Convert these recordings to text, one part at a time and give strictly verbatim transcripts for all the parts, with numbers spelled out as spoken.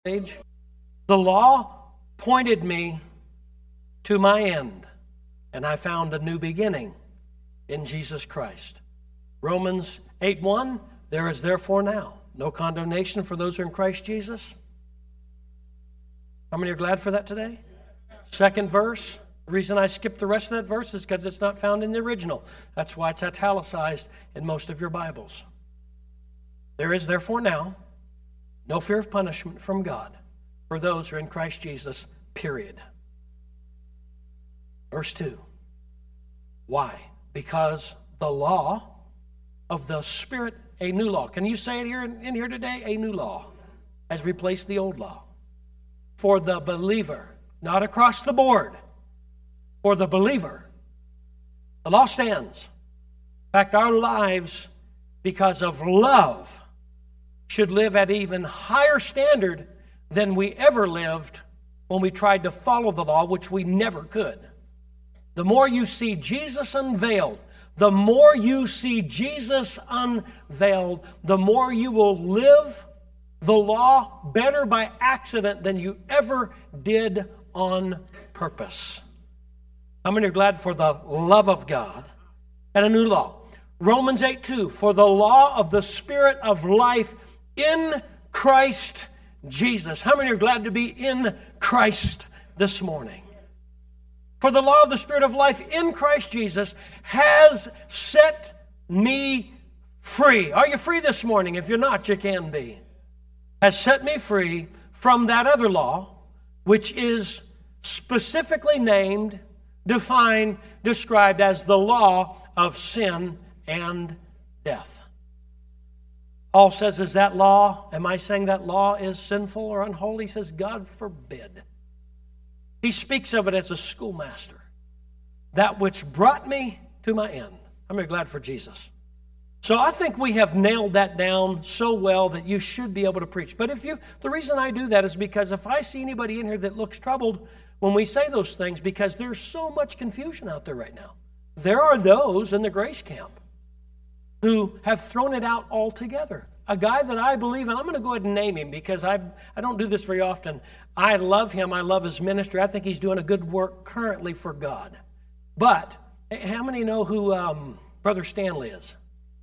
Age. The law pointed me to my end, and I found a new beginning in Jesus Christ. Romans eight one, there is therefore now no condemnation for those who are in Christ Jesus. How many are glad for that today? Second verse. The reason I skipped the rest of that verse is because it's not found in the original. That's why it's italicized in most of your Bibles. There is therefore now no fear of punishment from God for those who are in Christ Jesus, period. Verse two. Why? Because the law of the Spirit, a new law. Can you say it here in here today? A new law has replaced the old law. For the believer, not across the board. For the believer, the law stands. In fact, our lives, because of love, should live at even higher standard than we ever lived when we tried to follow the law, which we never could. The more you see Jesus unveiled, the more you see Jesus unveiled, the more you will live the law better by accident than you ever did on purpose. How many are glad for the love of God and a new law? Romans eight two, for the law of the Spirit of life in Christ Jesus. How many are glad to be in Christ this morning? For the law of the Spirit of life in Christ Jesus has set me free. Are you free this morning? If you're not, you can be. Has set me free from that other law, which is specifically named, defined, described as the law of sin and death. Paul says, is that law, am I saying that law is sinful or unholy? He says, God forbid. He speaks of it as a schoolmaster, that which brought me to my end. I'm very glad for Jesus. So I think we have nailed that down so well that you should be able to preach. But if you, the reason I do that is because if I see anybody in here that looks troubled when we say those things, because there's so much confusion out there right now. There are those in the grace camp who have thrown it out altogether. A guy that I believe, and I'm going to go ahead and name him because I I don't do this very often. I love him. I love his ministry. I think he's doing a good work currently for God. But how many know who um, Brother Stanley is?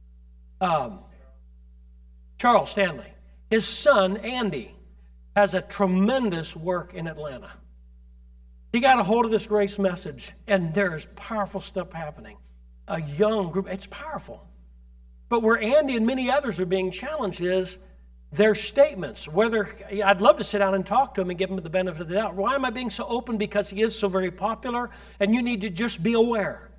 Um, Charles Stanley. His son, Andy, has a tremendous work in Atlanta. He got a hold of this grace message, and there's powerful stuff happening. A young group, it's powerful. But where Andy and many others are being challenged is their statements. Whether I'd love to sit down and talk to him and give him the benefit of the doubt. Why am I being so open? Because he is so very popular, and you need to just be aware.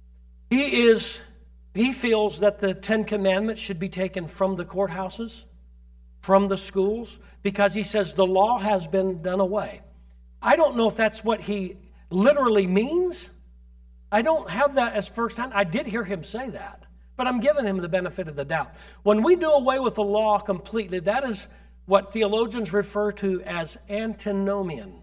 He is, he feels that the Ten Commandments should be taken from the courthouses, from the schools, because he says the law has been done away. I don't know if that's what he literally means. I don't have that as firsthand. I did hear him say that. But I'm giving him the benefit of the doubt. When we do away with the law completely, that is what theologians refer to as antinomian.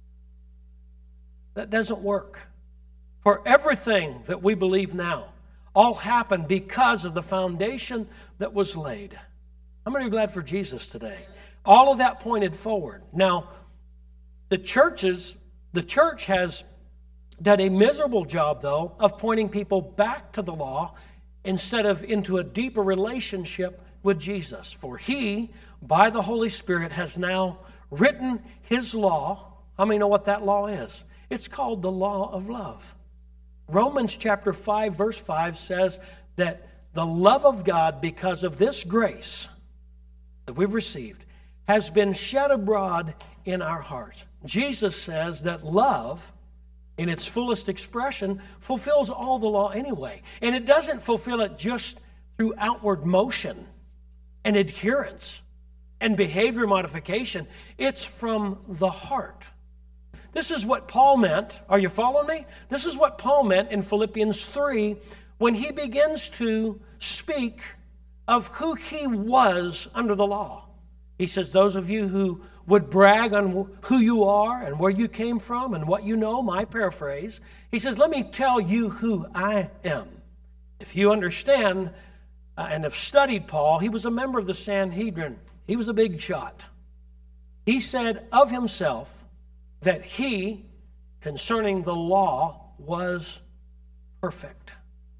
That doesn't work. For everything that we believe now, all happened because of the foundation that was laid. I'm really glad for Jesus today. All of that pointed forward. Now, the churches, the church has done a miserable job, though, of pointing people back to the law instead of into a deeper relationship with Jesus. For he, by the Holy Spirit, has now written his law. How many know what that law is? It's called the law of love. Romans chapter five, verse five says that the love of God, because of this grace that we've received, has been shed abroad in our hearts. Jesus says that love, in its fullest expression, fulfills all the law anyway. And it doesn't fulfill it just through outward motion and adherence and behavior modification. It's from the heart. This is what Paul meant. Are you following me? This is what Paul meant in Philippians three when he begins to speak of who he was under the law. He says, those of you who would brag on who you are and where you came from and what you know, my paraphrase, he says, let me tell you who I am. If you understand uh, and have studied Paul, he was a member of the Sanhedrin. He was a big shot. He said of himself that he, concerning the law, was perfect.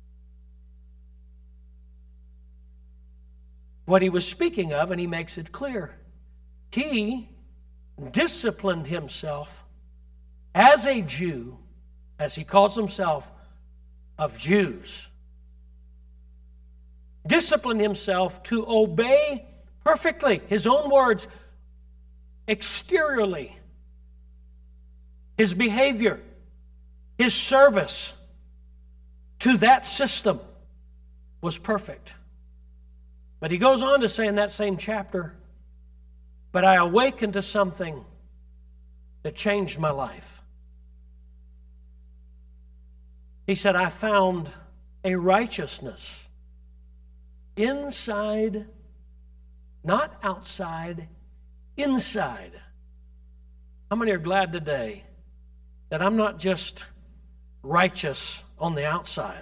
What he was speaking of, and he makes it clear, he disciplined himself as a Jew, as he calls himself, of Jews. Disciplined himself to obey perfectly, his own words, exteriorly. His behavior, his service to that system was perfect. But he goes on to say in that same chapter, but I awakened to something that changed my life. He said, I found a righteousness inside, not outside, inside. How many are glad today that I'm not just righteous on the outside?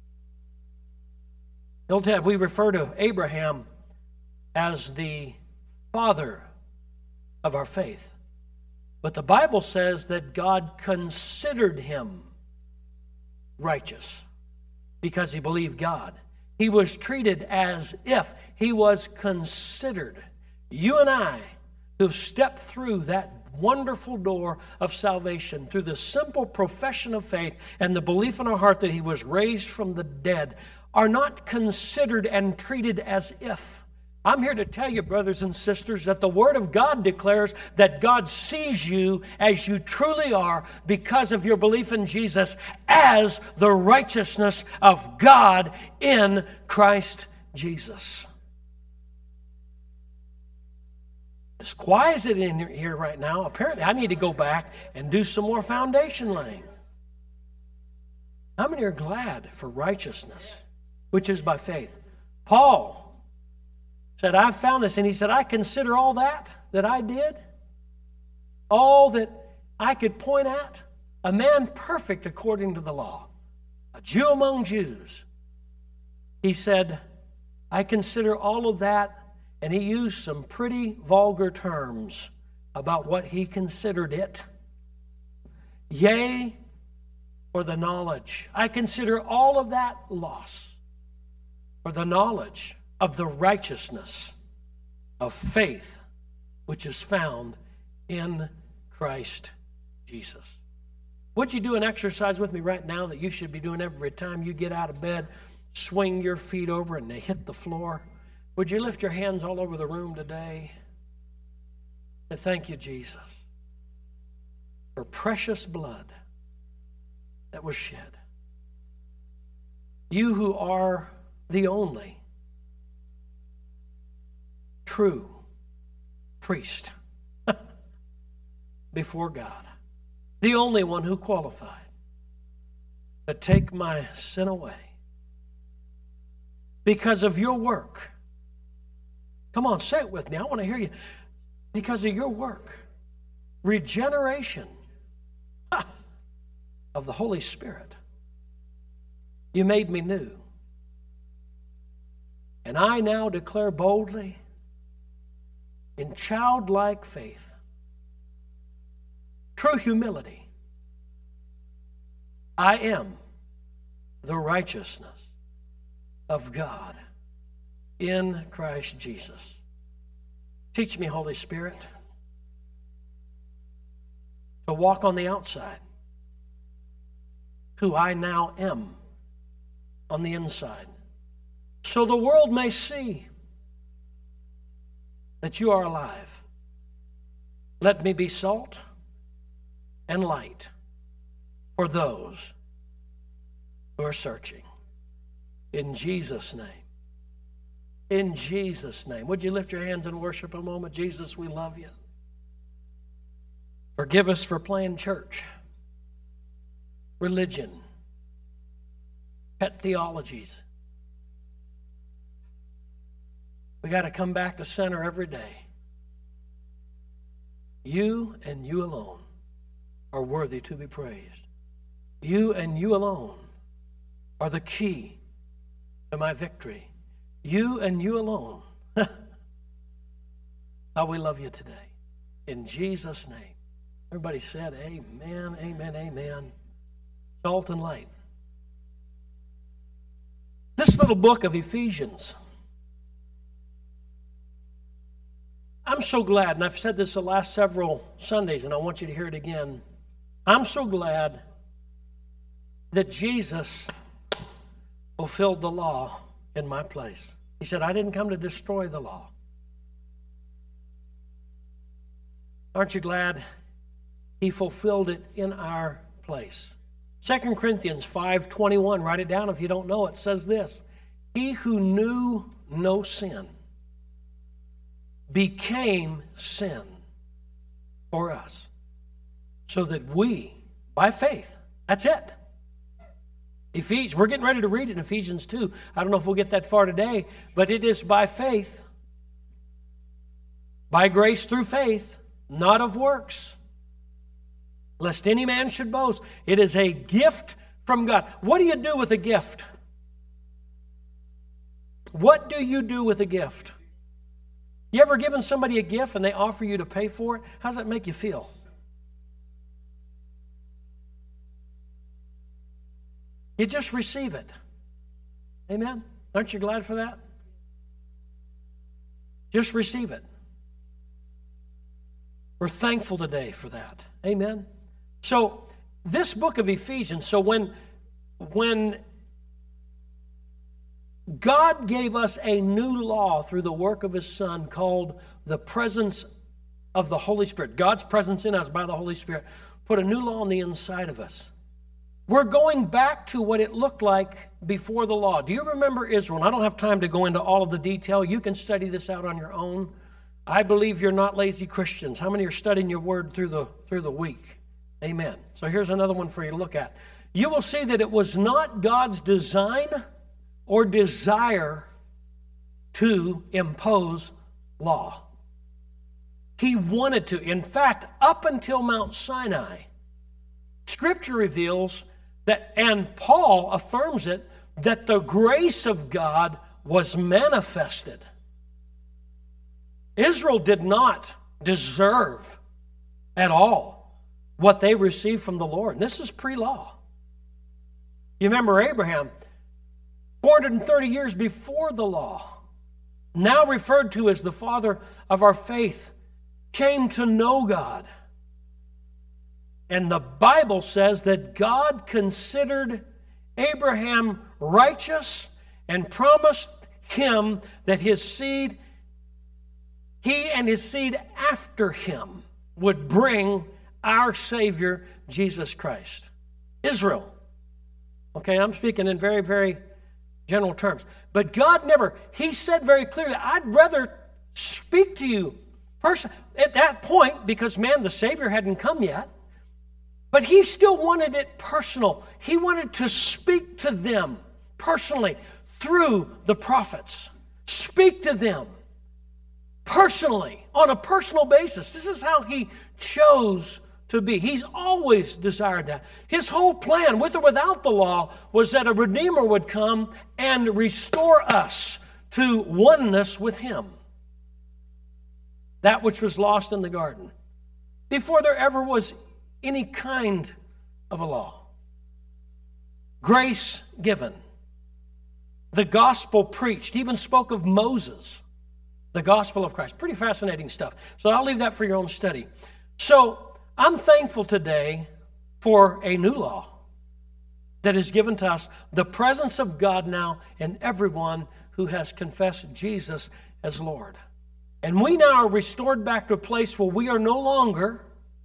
We refer to Abraham as the father of our faith. But the Bible says that God considered him righteous because he believed God. He was treated as if he was considered. You and I, who've stepped through that wonderful door of salvation through the simple profession of faith and the belief in our heart that he was raised from the dead, are not considered and treated as if. I'm here to tell you, brothers and sisters, that the Word of God declares that God sees you as you truly are because of your belief in Jesus as the righteousness of God in Christ Jesus. As quiet as it is in here right now, apparently I need to go back and do some more foundation laying. How many are glad for righteousness, which is by faith? Paul said, I've found this, and he said, I consider all that that I did, all that I could point at, a man perfect according to the law, a Jew among Jews. He said, I consider all of that, and he used some pretty vulgar terms about what he considered it. Yea, for the knowledge. I consider all of that loss for the knowledge of the righteousness of faith which is found in Christ Jesus. Would you do an exercise with me right now that you should be doing every time you get out of bed? Swing your feet over and they hit the floor. Would you lift your hands all over the room today? And thank you, Jesus, for precious blood that was shed. You who are the only true priest before God, the only one who qualified to take my sin away because of your work. Come on, say it with me. I want to hear you. Because of your work, regeneration of the Holy Spirit, you made me new. And I now declare boldly, in childlike faith, true humility, I am the righteousness of God in Christ Jesus. Teach me, Holy Spirit, to walk on the outside, who I now am on the inside, so the world may see that you are alive. Let me be salt and light for those who are searching. In Jesus' name. In Jesus' name. Would you lift your hands and worship a moment? Jesus, we love you. Forgive us for playing church, religion, pet theologies. We got to come back to center every day. You and you alone are worthy to be praised. You and you alone are the key to my victory. You and you alone. How we love you today. In Jesus' name. Everybody said amen, amen, amen. Salt and light. This little book of Ephesians, I'm so glad, and I've said this the last several Sundays, and I want you to hear it again. I'm so glad that Jesus fulfilled the law in my place. He said, I didn't come to destroy the law. Aren't you glad he fulfilled it in our place? Second Corinthians five twenty-one, write it down if you don't know it, says this: He who knew no sin became sin for us, so that we, by faith, that's it. Ephesians, we're getting ready to read it in Ephesians two. I don't know if we'll get that far today, but it is by faith, by grace through faith, not of works, lest any man should boast. It is a gift from God. What do you do with a gift? What do you do with a gift? You ever given somebody a gift and they offer you to pay for it? How does that make you feel? You just receive it. Amen? Aren't you glad for that? Just receive it. We're thankful today for that. Amen? So, this book of Ephesians, so when, when God gave us a new law through the work of His Son called the presence of the Holy Spirit, God's presence in us by the Holy Spirit, put a new law on the inside of us. We're going back to what it looked like before the law. Do you remember Israel? And I don't have time to go into all of the detail. You can study this out on your own. I believe you're not lazy Christians. How many are studying your word through the through the week? Amen. So here's another one for you to look at. You will see that it was not God's design or desire to impose law. He wanted to. In fact, up until Mount Sinai, Scripture reveals that, and Paul affirms it, that the grace of God was manifested. Israel did not deserve at all what they received from the Lord. And this is pre-law. You remember Abraham, four hundred thirty years before the law, now referred to as the father of our faith, came to know God. And the Bible says that God considered Abraham righteous and promised him that his seed, he and his seed after him, would bring our Savior, Jesus Christ. Israel. Okay, I'm speaking in very, very general terms. But God never, He said very clearly, I'd rather speak to you person at that point, because, man, the Savior hadn't come yet. But He still wanted it personal. He wanted to speak to them personally through the prophets. Speak to them personally, on a personal basis. This is how He chose to be. He's always desired that. His whole plan, with or without the law, was that a Redeemer would come and restore us to oneness with Him. That which was lost in the garden, before there ever was any kind of a law. Grace given. The gospel preached. Even spoke of Moses. The gospel of Christ. Pretty fascinating stuff. So I'll leave that for your own study. So I'm thankful today for a new law that is given to us. The presence of God now in everyone who has confessed Jesus as Lord. And we now are restored back to a place where we are no longer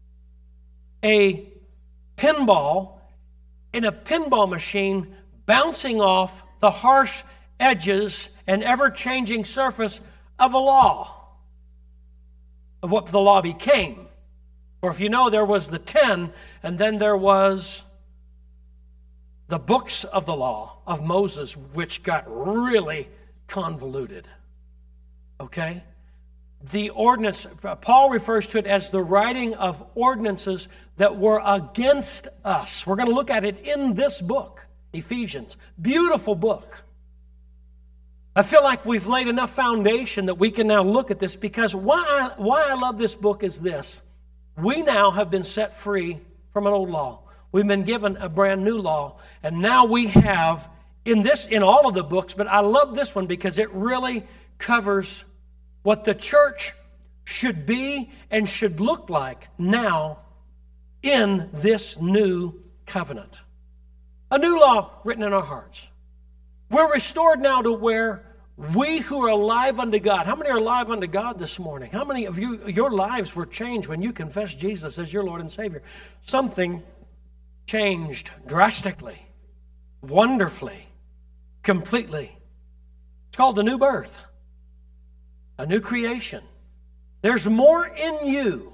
a pinball in a pinball machine bouncing off the harsh edges and ever-changing surface of a law, of what the law became. Or if you know, there was the ten, and then there was the books of the law of Moses, which got really convoluted. Okay? The ordinance, Paul refers to it as the writing of ordinances that were against us. We're going to look at it in this book, Ephesians. Beautiful book. I feel like we've laid enough foundation that we can now look at this, because why I, why I love this book is this. We now have been set free from an old law. We've been given a brand new law, and now we have in this, in all of the books, but I love this one because it really covers what the church should be and should look like now in this new covenant. A new law written in our hearts. We're restored now to where we who are alive unto God. How many are alive unto God this morning? How many of you, your lives were changed when you confessed Jesus as your Lord and Savior? Something changed drastically, wonderfully, completely. It's called the new birth, a new creation. There's more in you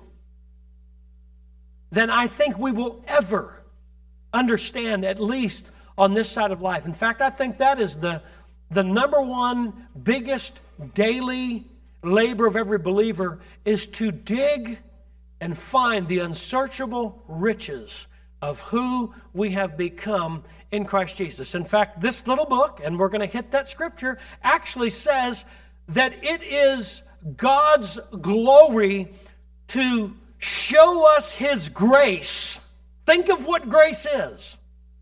than I think we will ever understand, at least on this side of life. In fact, I think that is the, the number one biggest daily labor of every believer, is to dig and find the unsearchable riches of who we have become in Christ Jesus. In fact, this little book, and we're going to hit that scripture, actually says that it is God's glory to show us His grace. Think of what grace is.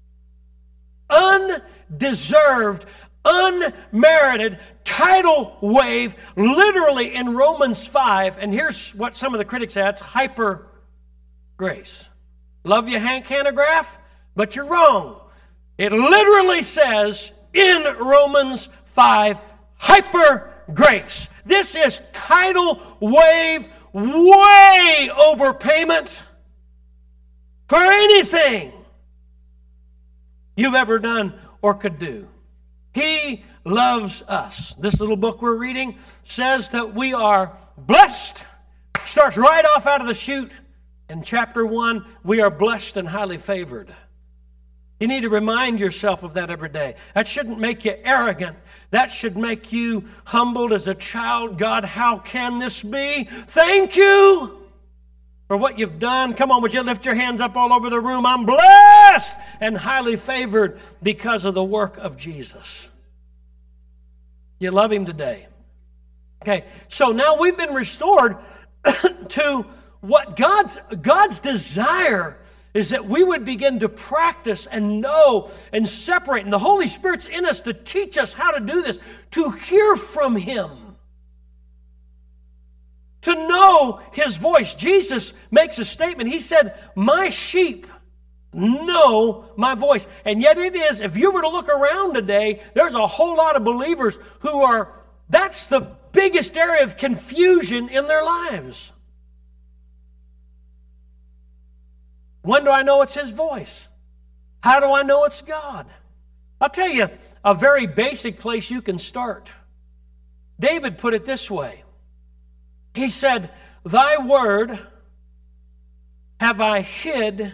Undeserved, unmerited, tidal wave, literally in Romans five, and here's what some of the critics say, it's hyper grace. Love you, Hank Hanegraaff, but you're wrong. It literally says in Romans five, hyper grace. This is tidal wave, way overpayment for anything you've ever done or could do. He loves us. This little book we're reading says that we are blessed. Starts right off out of the chute. In chapter one, we are blessed and highly favored. You need to remind yourself of that every day. That shouldn't make you arrogant. That should make you humbled as a child. God, how can this be? Thank you for what you've done. Come on, would you lift your hands up all over the room? I'm blessed and highly favored because of the work of Jesus. You love Him today. Okay, so now we've been restored to what God's, God's desire is that we would begin to practice and know and separate. And the Holy Spirit's in us to teach us how to do this, to hear from Him, to know His voice. Jesus makes a statement. He said, my sheep know my voice. And yet it is, if you were to look around today, there's a whole lot of believers who are, that's the biggest area of confusion in their lives. When do I know it's His voice? How do I know it's God? I'll tell you a very basic place you can start. David put it this way. He said, thy word have I hid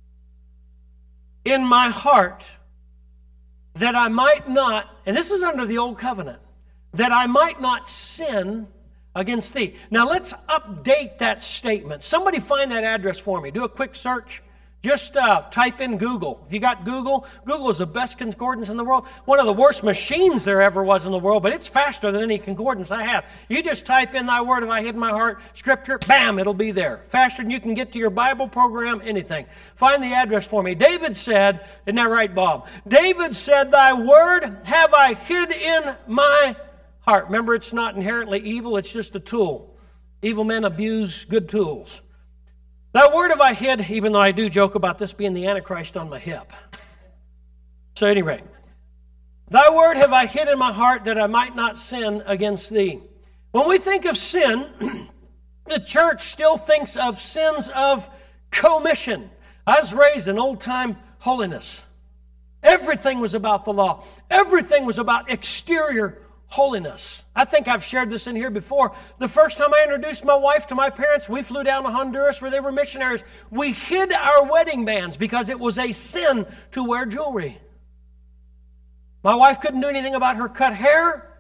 in my heart that I might not, and this is under the old covenant, that I might not sin against thee. Now let's update that statement. Somebody find that address for me. Do a quick search. Just uh, type in Google. If you got Google, Google is the best concordance in the world. One of the worst machines there ever was in the world, but it's faster than any concordance I have. You just type in thy word have I hid in my heart, scripture, bam, it'll be there. Faster than you can get to your Bible program, anything. Find the address for me. David said, isn't that right, Bob? David said, thy word have I hid in my heart. Remember, it's not inherently evil, it's just a tool. Evil men abuse good tools. Thy word have I hid, even though I do joke about this being the Antichrist on my hip. So at any rate, thy word have I hid in my heart that I might not sin against thee. When we think of sin, the church still thinks of sins of commission. I was raised in old-time holiness. Everything was about the law. Everything was about exterior holiness. I think I've shared this in here before. The first time I introduced my wife to my parents, we flew down to Honduras where they were missionaries. We hid our wedding bands because it was a sin to wear jewelry. My wife couldn't do anything about her cut hair.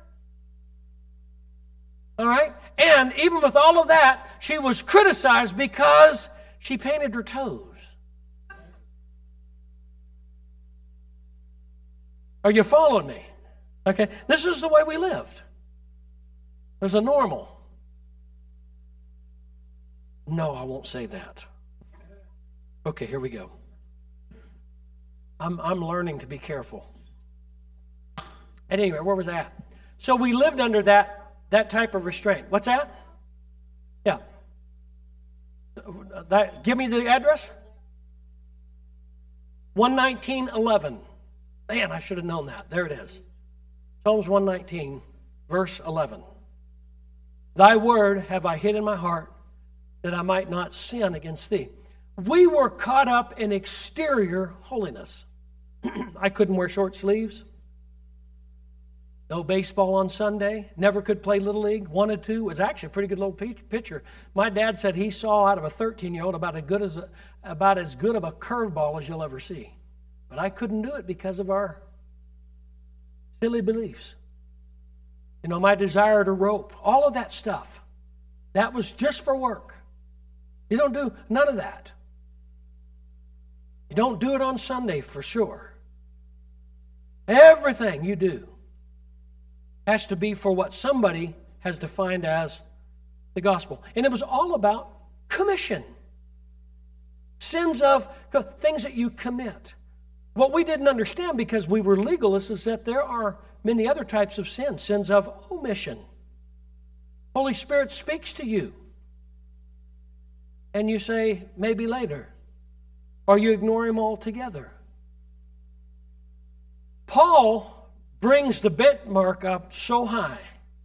All right? And even with all of that, she was criticized because she painted her toes. Are you following me? Okay? This is the way we lived. There's a normal. No, I won't say that. Okay, here we go. I'm, I'm learning to be careful. At any rate, where was I at? So we lived under that, that type of restraint. What's that? Yeah. That, give me the address. one nineteen eleven. Man, I should have known that. There it is. Psalms one nineteen, verse eleven. Thy word have I hid in my heart, that I might not sin against thee. We were caught up in exterior holiness. I couldn't wear short sleeves. No baseball on Sunday. Never could play Little League. Wanted to. Was actually a pretty good little pitcher. My dad said he saw out of a thirteen-year-old about as good as a, about as good of a curveball as you'll ever see. But I couldn't do it because of our silly beliefs. You know, my desire to rope. All of that stuff. That was just for work. You don't do none of that. You don't do it on Sunday for sure. Everything you do has to be for what somebody has defined as the gospel. And it was all about commission. Sins of things that you commit. What we didn't understand because we were legalists is that there are many other types of sins. Sins of omission. Holy Spirit speaks to you. And you say, maybe later. Or you ignore him altogether. Paul brings the benchmark up so high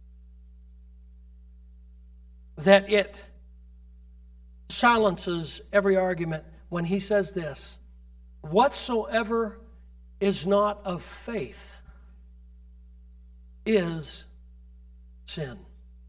that it silences every argument when he says this: whatsoever is not of faith is sin.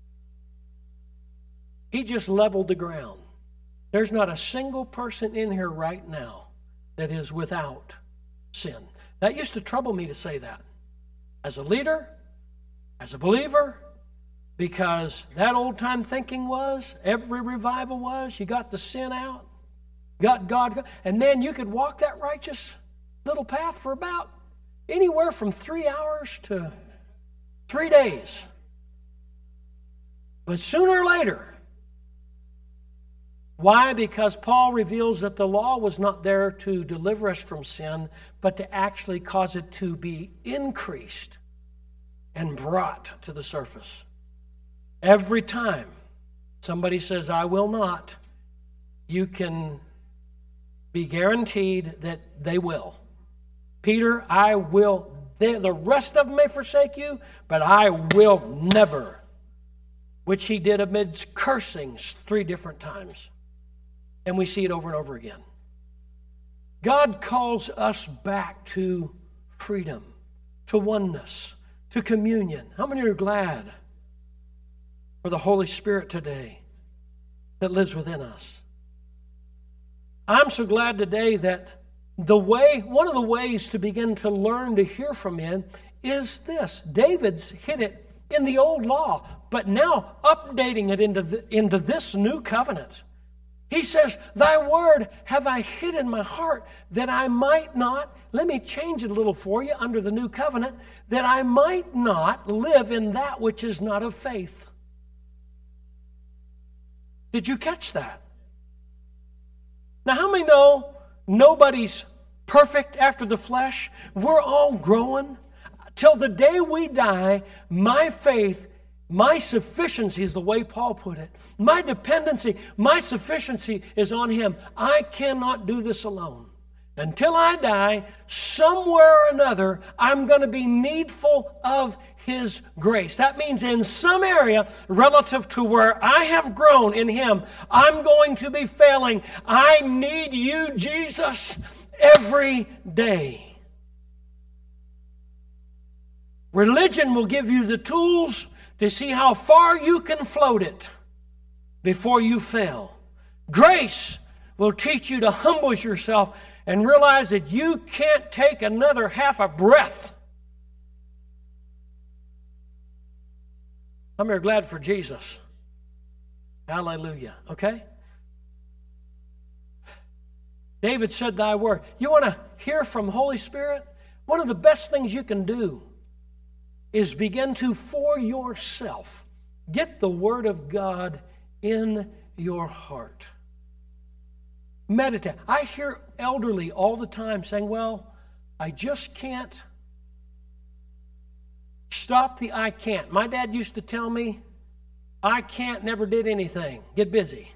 He just leveled the ground. There's not a single person in here right now that is without sin. That used to trouble me to say that. As a leader, as a believer, because that old-time thinking was, every revival was, you got the sin out, got God, and then you could walk that righteous little path for about anywhere from three hours to three days. But sooner or later, why? Because Paul reveals that the law was not there to deliver us from sin, but to actually cause it to be increased and brought to the surface. Every time somebody says, I will not, you can be guaranteed that they will. Peter, I will, they, the rest of them may forsake you, but I will never. Which he did amidst cursings three different times. And we see it over and over again. God calls us back to freedom, to oneness, to communion. How many are glad for the Holy Spirit today that lives within us? I'm so glad today that the way, one of the ways to begin to learn to hear from Him is this. David's hid it in the old law, but now updating it into, the, into this new covenant. He says, thy word have I hid in my heart that I might not, let me change it a little for you under the new covenant, that I might not live in that which is not of faith. Did you catch that? Now, how many know nobody's perfect after the flesh? We're all growing. Till the day we die, my faith, my sufficiency is the way Paul put it. My dependency, my sufficiency is on Him. I cannot do this alone. Until I die, somewhere or another, I'm going to be needful of His grace. That means in some area relative to where I have grown in Him, I'm going to be failing. I need you, Jesus, every day. Religion will give you the tools to see how far you can float it before you fail. Grace will teach you to humble yourself and realize that you can't take another half a breath. I'm here glad for Jesus. Hallelujah. Okay? David said thy word. You want to hear from Holy Spirit? One of the best things you can do is begin to, for yourself, get the Word of God in your heart. Meditate. I hear elderly all the time saying, well, I just can't stop the I can't. My dad used to tell me, I can't never did anything. Get busy.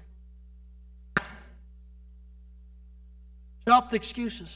Stop the excuses.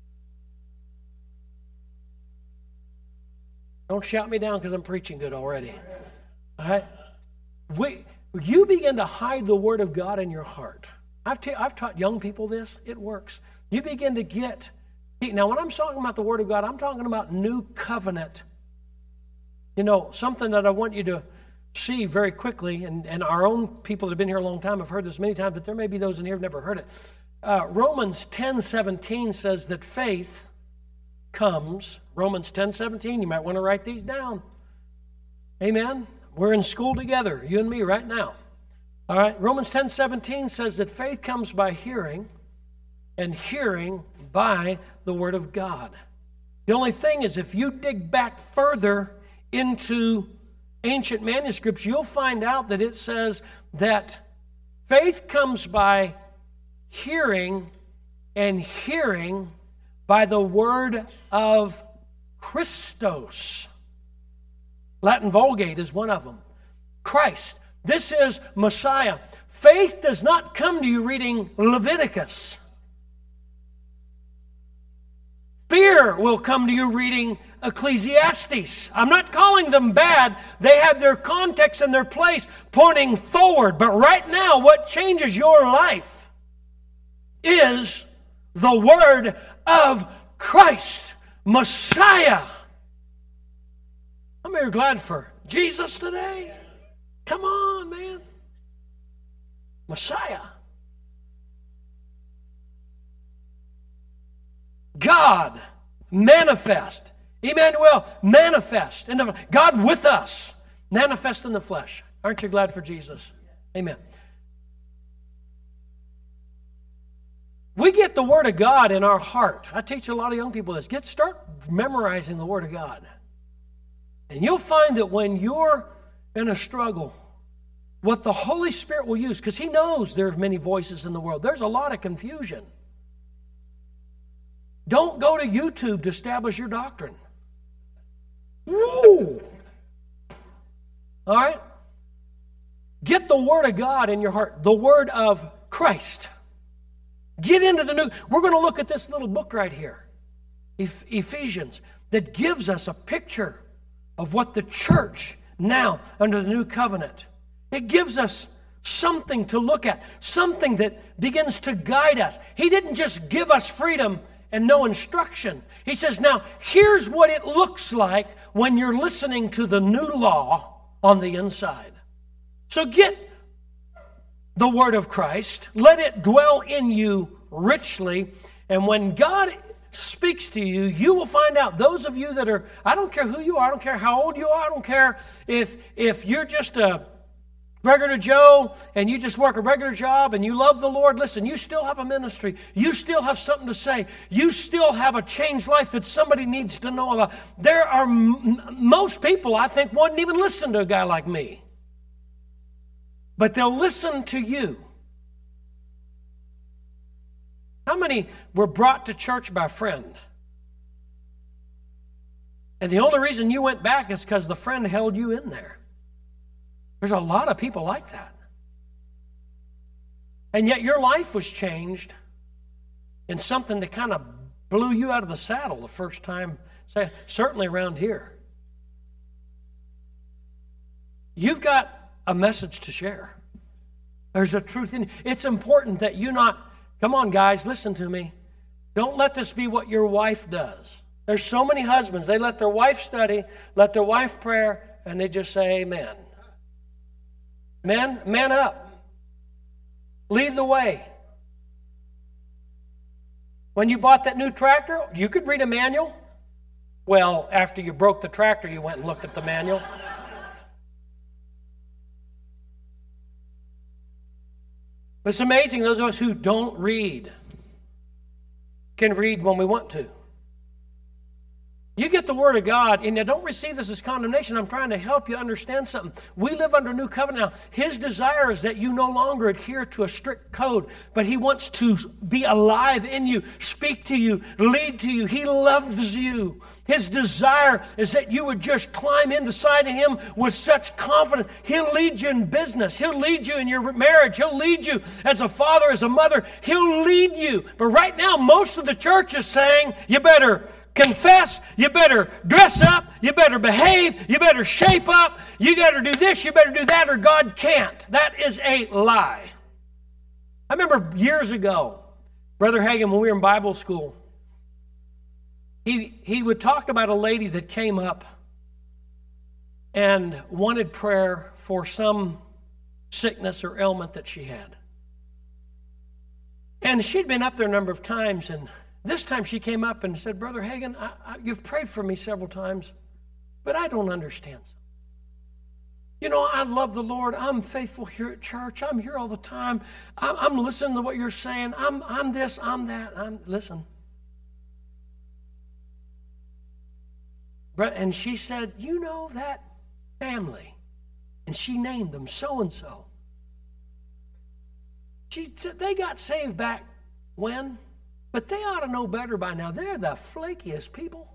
Don't shout me down because I'm preaching good already. All right? We, you begin to hide the Word of God in your heart. I've, ta- I've taught young people this. It works. You begin to get... Now, when I'm talking about the Word of God, I'm talking about new covenant. You know, something that I want you to see very quickly, and, and our own people that have been here a long time have heard this many times, but there may be those in here who have never heard it. Uh, Romans ten seventeen says that faith comes... Romans ten seventeen, you might want to write these down. Amen? We're in school together, you and me, right now. All right? Romans ten seventeen says that faith comes by hearing, and hearing by the Word of God. The only thing is, if you dig back further into ancient manuscripts, you'll find out that it says that faith comes by hearing, and hearing by the Word of Christos. Latin Vulgate is one of them. Christ. This is Messiah. Faith does not come to you reading Leviticus. Fear will come to you reading Ecclesiastes. I'm not calling them bad. They have their context and their place pointing forward. But right now, what changes your life is the Word of Christ, Messiah. I'm very glad for Jesus today. Come on, man. Messiah. God manifest. Emmanuel, manifest. In the, God with us. Manifest in the flesh. Aren't you glad for Jesus? Amen. We get the Word of God in our heart. I teach a lot of young people this. Get start memorizing the Word of God. And you'll find that when you're in a struggle, what the Holy Spirit will use, because He knows there's many voices in the world. There's a lot of confusion. Don't go to YouTube to establish your doctrine. Woo! All right? Get the Word of God in your heart. The Word of Christ. Get into the new... We're going to look at this little book right here, Ephesians, that gives us a picture of what the church now under the new covenant. It gives us something to look at, something that begins to guide us. He didn't just give us freedom and no instruction. He says, now, here's what it looks like when you're listening to the new law on the inside. So get the Word of Christ. Let it dwell in you richly. And when God speaks to you, you will find out, those of you that are, I don't care who you are, I don't care how old you are, I don't care if, if you're just a regular Joe and you just work a regular job and you love the Lord, listen, you still have a ministry. You still have something to say. You still have a changed life that somebody needs to know about. There are, m- most people, I think, wouldn't even listen to a guy like me. But they'll listen to you. How many were brought to church by a friend? And the only reason you went back is because the friend held you in there. There's a lot of people like that. And yet your life was changed in something that kind of blew you out of the saddle the first time, say, certainly around here. You've got a message to share. There's a truth in it. It's important that you not, come on guys, listen to me. Don't let this be what your wife does. There's so many husbands, they let their wife study, let their wife pray, and they just say amen. Men, man up. Lead the way. When you bought that new tractor, you could read a manual. Well, after you broke the tractor, you went and looked at the manual. It's amazing, those of us who don't read can read when we want to. You get the Word of God, and you don't receive this as condemnation. I'm trying to help you understand something. We live under a new covenant now. His desire is that you no longer adhere to a strict code, but He wants to be alive in you, speak to you, lead to you. He loves you. His desire is that you would just climb inside of Him with such confidence. He'll lead you in business. He'll lead you in your marriage. He'll lead you as a father, as a mother. He'll lead you. But right now, most of the church is saying, you better confess, you better dress up, you better behave, you better shape up, you better do this, you better do that, or God can't. That is a lie. I remember years ago, Brother Hagin, when we were in Bible school, he, he would talk about a lady that came up and wanted prayer for some sickness or ailment that she had. And she'd been up there a number of times, and this time she came up and said, Brother Hagin, I, I, you've prayed for me several times, but I don't understand something. You know, I love the Lord. I'm faithful here at church. I'm here all the time. I'm, I'm listening to what you're saying. I'm, I'm this, I'm that. I'm listen. And she said, you know that family? And she named them so-and-so. She said, they got saved back when? But they ought to know better by now. They're the flakiest people.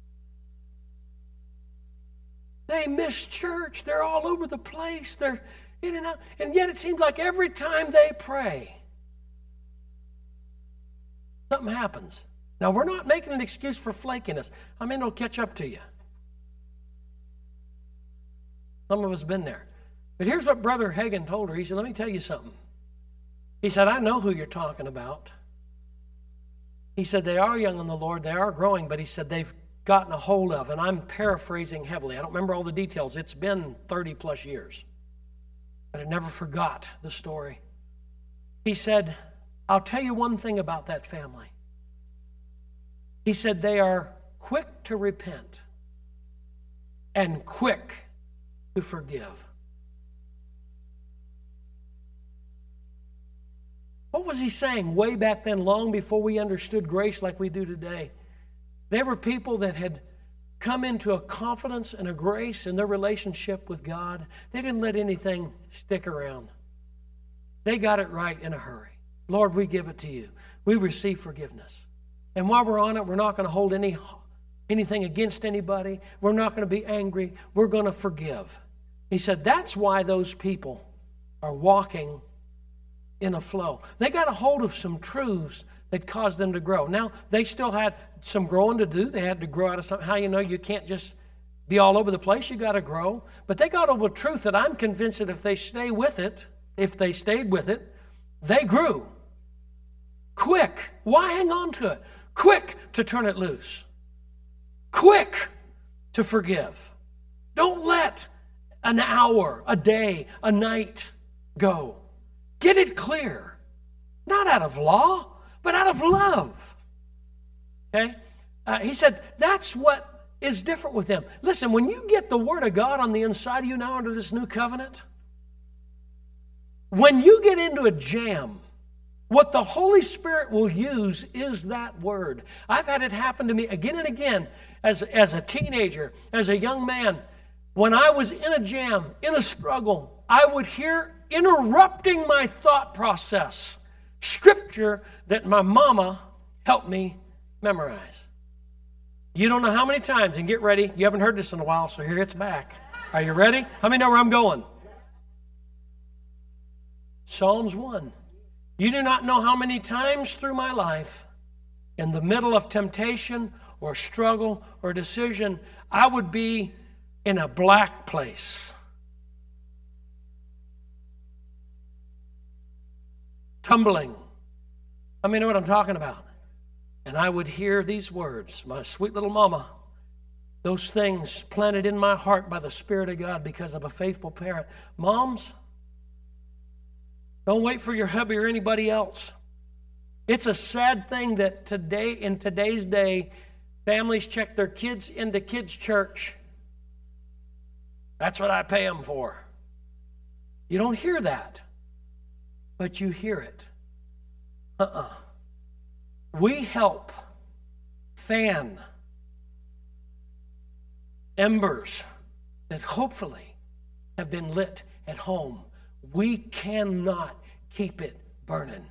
They miss church. They're all over the place. They're in and out. And yet it seems like every time they pray, something happens. Now, we're not making an excuse for flakiness. I mean, it'll catch up to you. Some of us have been there. But here's what Brother Hagin told her. He said, let me tell you something. He said, I know who you're talking about. He said, they are young in the Lord, they are growing, but he said they've gotten a hold of, and I'm paraphrasing heavily. I don't remember all the details. It's been thirty plus years. But I never forgot the story. He said, I'll tell you one thing about that family. He said, they are quick to repent and quick to forgive. What was he saying way back then, long before we understood grace like we do today? They were people that had come into a confidence and a grace in their relationship with God. They didn't let anything stick around. They got it right in a hurry. Lord, we give it to you. We receive forgiveness. And while we're on it, we're not going to hold any anything against anybody. We're not going to be angry. We're going to forgive. He said that's why those people are walking in a flow. They got a hold of some truths that caused them to grow. Now, they still had some growing to do. They had to grow out of something. How you know you can't just be all over the place. You got to grow. But they got over a truth that I'm convinced that if they stay with it, if they stayed with it, they grew. Quick. Why hang on to it? Quick to turn it loose. Quick to forgive. Don't let an hour, a day, a night go. Get it clear. Not out of law, but out of love. Okay? Uh, he said, that's what is different with them. Listen, when you get the Word of God on the inside of you now under this new covenant, when you get into a jam, what the Holy Spirit will use is that Word. I've had it happen to me again and again as, as a teenager, as a young man. When I was in a jam, in a struggle, I would hear interrupting my thought process Scripture that my mama helped me memorize. You don't know how many times, and get ready, you haven't heard this in a while, so here it's back. Are you ready? How many know where I'm going? Psalms one. You do not know how many times through my life, in the middle of temptation or struggle or decision, I would be in a black place. Tumbling. I mean, know what I'm talking about. And I would hear these words, my sweet little mama, those things planted in my heart by the Spirit of God because of a faithful parent. Moms, don't wait for your hubby or anybody else. It's a sad thing that today, in today's day, families check their kids into kids' church. That's what I pay them for. You don't hear that, but you hear it. Uh-uh. We help fan embers that hopefully have been lit at home. We cannot keep it burning.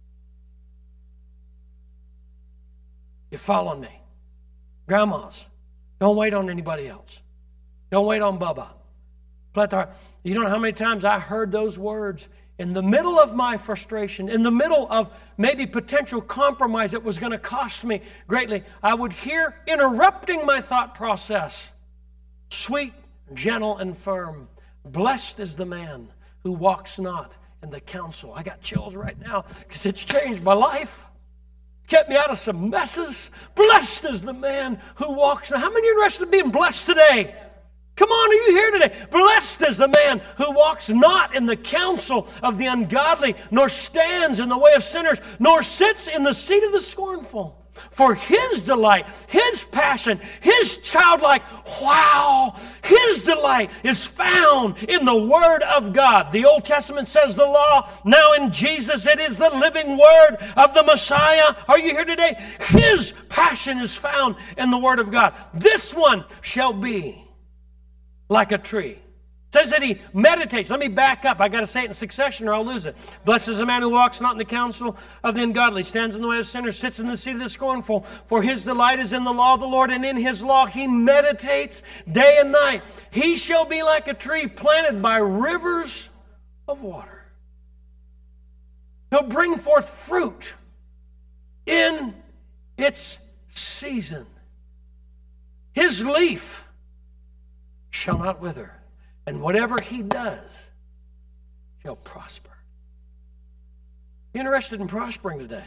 You following me? Grandmas, don't wait on anybody else. Don't wait on Bubba. You don't know how many times I heard those words in the middle of my frustration, in the middle of maybe potential compromise that was going to cost me greatly. I would hear interrupting my thought process, sweet, gentle, and firm. Blessed is the man who walks not in the counsel. I got chills right now because it's changed my life. Kept me out of some messes. Blessed is the man who walks. Now, how many are interested in being blessed today? Come on, are you here today? Blessed is the man who walks not in the counsel of the ungodly, nor stands in the way of sinners, nor sits in the seat of the scornful. For his delight, his passion, his childlike, wow, his delight is found in the Word of God. The Old Testament says the law. Now in Jesus it is the living Word of the Messiah. Are you here today? His passion is found in the Word of God. This one shall be like a tree. It says that he meditates. Let me back up. I got to say it in succession or I'll lose it. Blessed is the man who walks not in the counsel of the ungodly, stands in the way of sinners, sits in the seat of the scornful. For his delight is in the law of the Lord, and in his law he meditates day and night. He shall be like a tree planted by rivers of water. He'll bring forth fruit in its season. His leaf shall not wither, and whatever he does shall prosper. You interested in prospering today?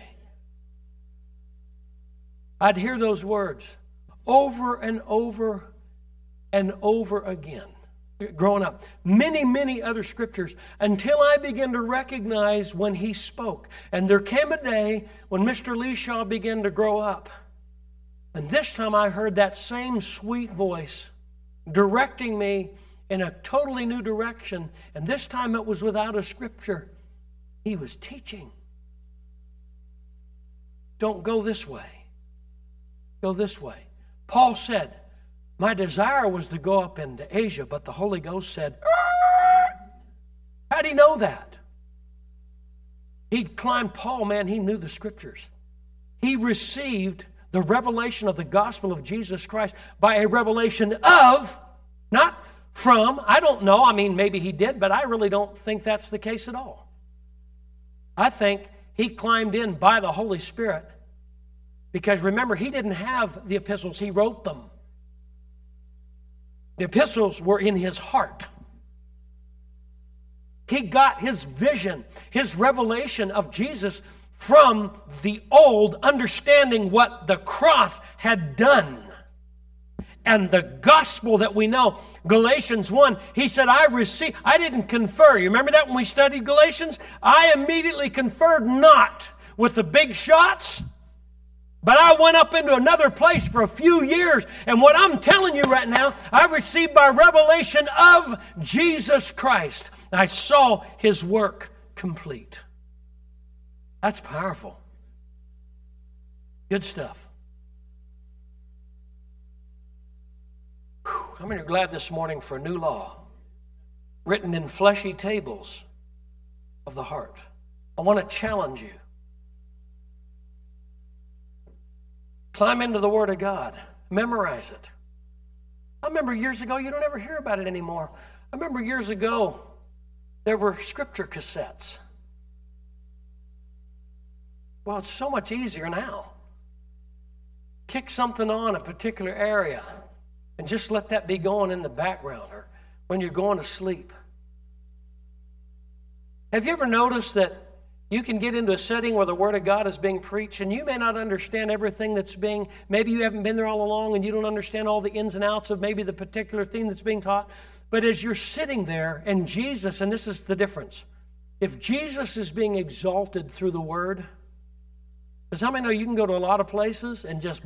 I'd hear those words over and over and over again growing up. Many, many other scriptures until I began to recognize when he spoke. And there came a day when Mister Lee Shaw began to grow up. And this time I heard that same sweet voice directing me in a totally new direction. And this time it was without a scripture. He was teaching. Don't go this way. Go this way. Paul said, my desire was to go up into Asia, but the Holy Ghost said, Arr! How'd he know that? He'd climbed Paul, man, he knew the scriptures. He received the revelation of the gospel of Jesus Christ by a revelation of, not from, I don't know, I mean, maybe he did, but I really don't think that's the case at all. I think he climbed in by the Holy Spirit because remember, he didn't have the epistles, he wrote them. The epistles were in his heart. He got his vision, his revelation of Jesus from the old, understanding what the cross had done. And the gospel that we know, Galatians one, he said, I received, I didn't confer. You remember that when we studied Galatians? I immediately conferred not with the big shots, but I went up into another place for a few years. And what I'm telling you right now, I received by revelation of Jesus Christ. I saw his work complete. That's powerful. Good stuff. Whew. How many are glad this morning for a new law written in fleshy tables of the heart? I want to challenge you. Climb into the Word of God. Memorize it. I remember years ago, you don't ever hear about it anymore. I remember years ago, there were scripture cassettes. Well, it's so much easier now. Kick something on a particular area and just let that be going in the background or when you're going to sleep. Have you ever noticed that you can get into a setting where the Word of God is being preached and you may not understand everything that's being, maybe you haven't been there all along and you don't understand all the ins and outs of maybe the particular theme that's being taught. But as you're sitting there and Jesus, and this is the difference, if Jesus is being exalted through the Word, because how many know you can go to a lot of places and just...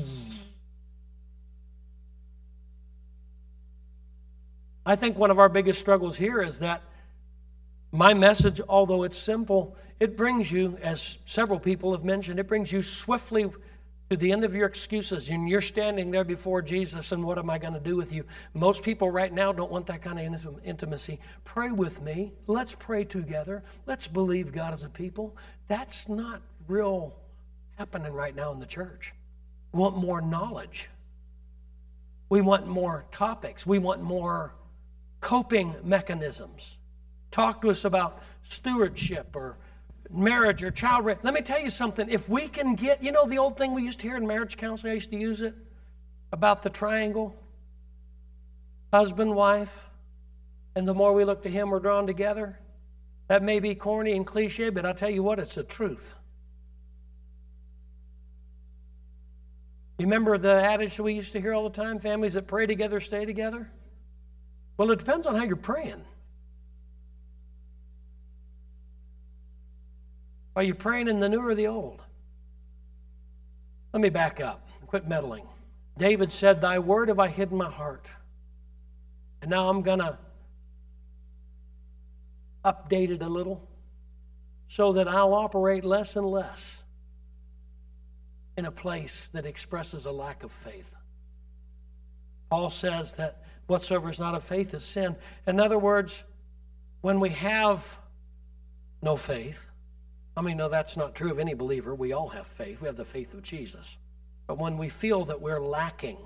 I think one of our biggest struggles here is that my message, although it's simple, it brings you, as several people have mentioned, it brings you swiftly to the end of your excuses, and you're standing there before Jesus, and what am I going to do with you? Most people right now don't want that kind of intimacy. Pray with me. Let's pray together. Let's believe God as a people. That's not real happening right now in the church. We want more knowledge. We want more topics. We want more coping mechanisms. Talk to us about stewardship or marriage or child raising. Let me tell you something. If we can get, you know the old thing we used to hear in marriage counseling, I used to use it, about the triangle, husband, wife, and the more we look to him, we're drawn together. That may be corny and cliche, but I'll tell you what, it's the truth. You remember the adage that we used to hear all the time, families that pray together stay together? Well, it depends on how you're praying. Are you praying in the new or the old? Let me back up and quit meddling. David said, "Thy word have I hid in my heart." And now I'm going to update it a little so that I'll operate less and less in a place that expresses a lack of faith. Paul says that whatsoever is not of faith is sin. In other words, when we have no faith, I mean, no, that's not true of any believer. We all have faith. We have the faith of Jesus. But when we feel that we're lacking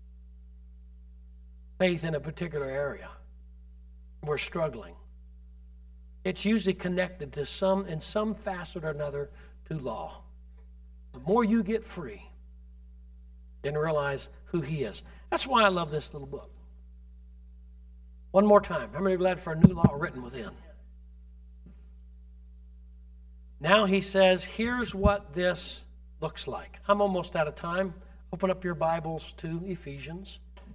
faith in a particular area, we're struggling, it's usually connected to some, in some facet or another, to law. The more you get free and realize who He is. That's why I love this little book. One more time. How many are glad for a new law written within? Now he says, here's what this looks like. I'm almost out of time. Open up your Bibles to Ephesians.